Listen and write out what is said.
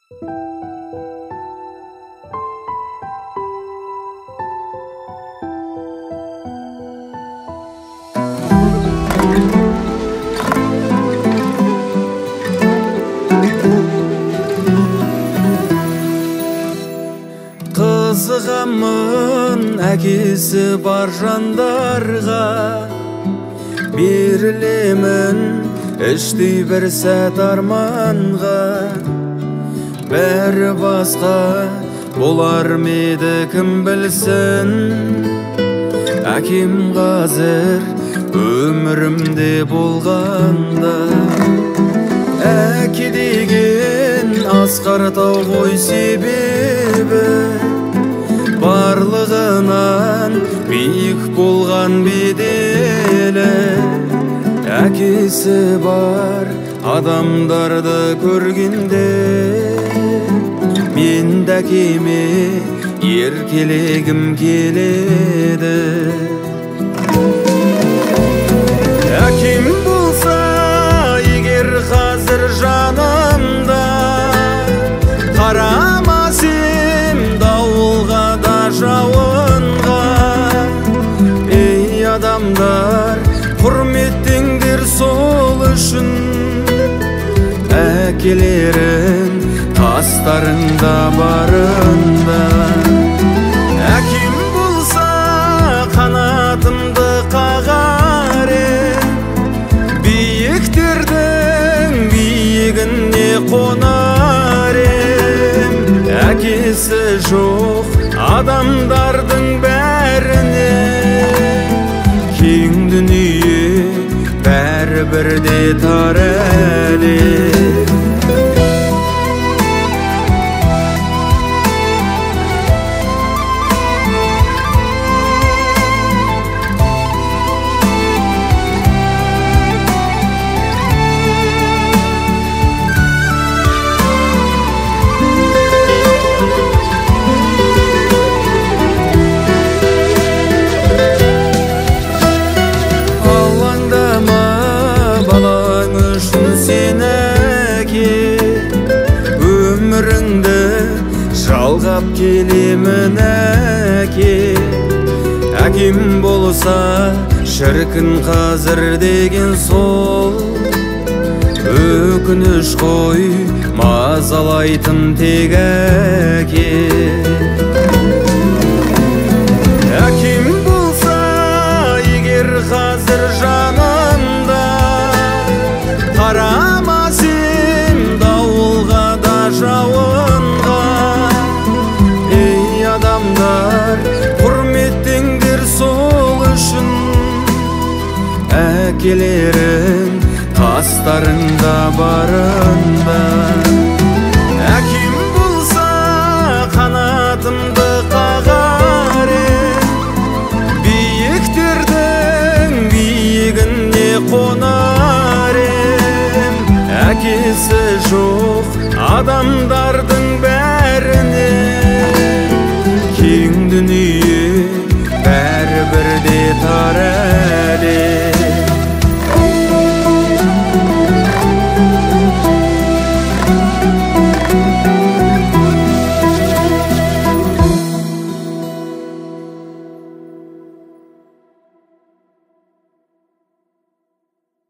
Қызығамын әкесі бар жандарға, берілемін іштей бір сәт арманға. Бәрі басқа болар меді кім білсін, әкем қазір өмірімде болғанда. Әке деген асқар-тау ғой себебі, барлығынан биік болған беделі. Әкесі бар адамдарды көргенде, мен де әкеме еркелегім келеді. Әкем болса егер қазір жанымда, қарамас ем дауылға да жауынға. Ей адамдар, құрметтеңдер сол үшін, әкелерің қастарыңда барында. Әкем болса қанатымды қағар ем, биіктердің биігіне қонар ем. Әкесі жоқ адамдардың бәріне, кең дүние бәрі бірде тар әлем. Өміріңді жалғап келемін әке. Әкем болса шіркін қазір деген сол, өкініш қой мазалайтын тек әке. Әкем болса егер қазір жанымда, қарамас ем дауылға да жауынға. Ей адамдар, құрметтеңдер сол үшін, әкелерің қастарыңда барында. Әкем болса қанатымды қағар ем, биіктердің биігіне қонар ем. Әкесі жоқ адамдардың бәріне,